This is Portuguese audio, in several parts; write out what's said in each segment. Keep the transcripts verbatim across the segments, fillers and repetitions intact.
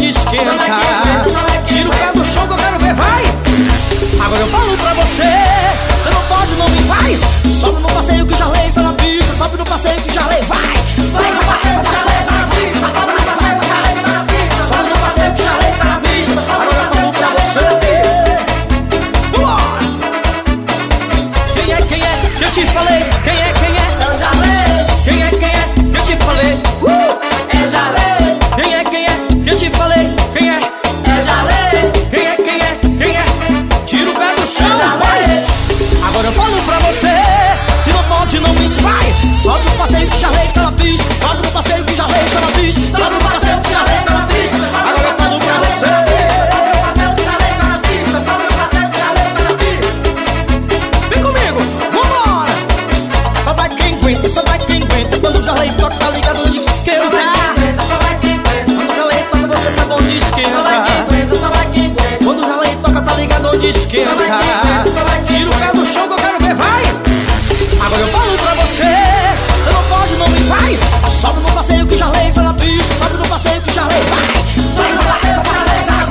bonde esquenta. Tira o pé do chão que eu quero ver, vai! Agora eu falo pra você, você não pode, não me vai. Sobe no passeio que já lei, está na pista. Sobe no passeio que já lei, vai! Vai, vai, vai, vai, vai, vai, vai. Sobe no passeio que já lei, tá na pista. Agora eu falo pra você. Quem é, quem é, que eu te falei? Quem é, quem é? Eu já lei. Quem é, quem é, que eu te falei? Uh! Eu já lei. Quem é, quem é, que eu te falei? Quem é? Eu já lei. Quem é, quem é, quem é? Tira o pé do chão, Eu já vai! lei. Agora eu falo pra você, se não pode, não me vai. Sobe no passeio que já lei, tá na pista. Sobe no passeio que já lei, tá na pista. Sobe no passeio que já lei, tá na pista. Agora eu falo pra você. Vem comigo, vambora! Só vai quem aguenta, só vai quem aguenta. Quando já lei toca, tá ligado onde que esquenta. Quando já lei toca, você sabe onde esquenta. Quando já lei toca, tá ligado onde esquenta. Tira o pé do chão que eu quero ver, vai! Agora eu falo pra você, você não pode, não me vai. Sobe no passeio que já lei, está na pista. Sobe no passeio que já lei, vai! Vai, vai, vai, vai, vai, vai, vai.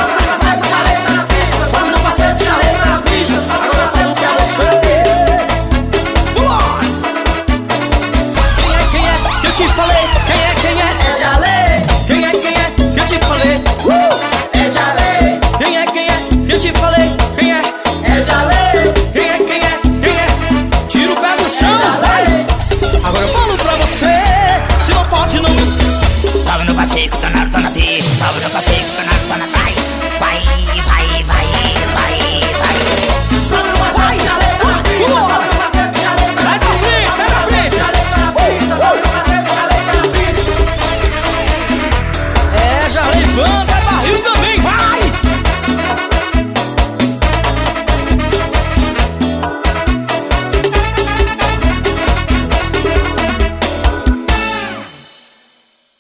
Sobe no passeio que já lei, tá na pista. Agora eu falo pra você. Vambora! Quem é, quem é, que eu te falei? Quem é, quem é? Eu já lei. Quem é, quem é, que eu te falei? Uh! Eu já lei. Quem é, quem é, que eu te falei? Quem é? Eu já lei. Quem é, quem é, quem é? Tira o pé do chão, vai! Agora eu falo pra você, se não pode, não. Sobe no passeio que o danado tá na pista. Sobe no passeio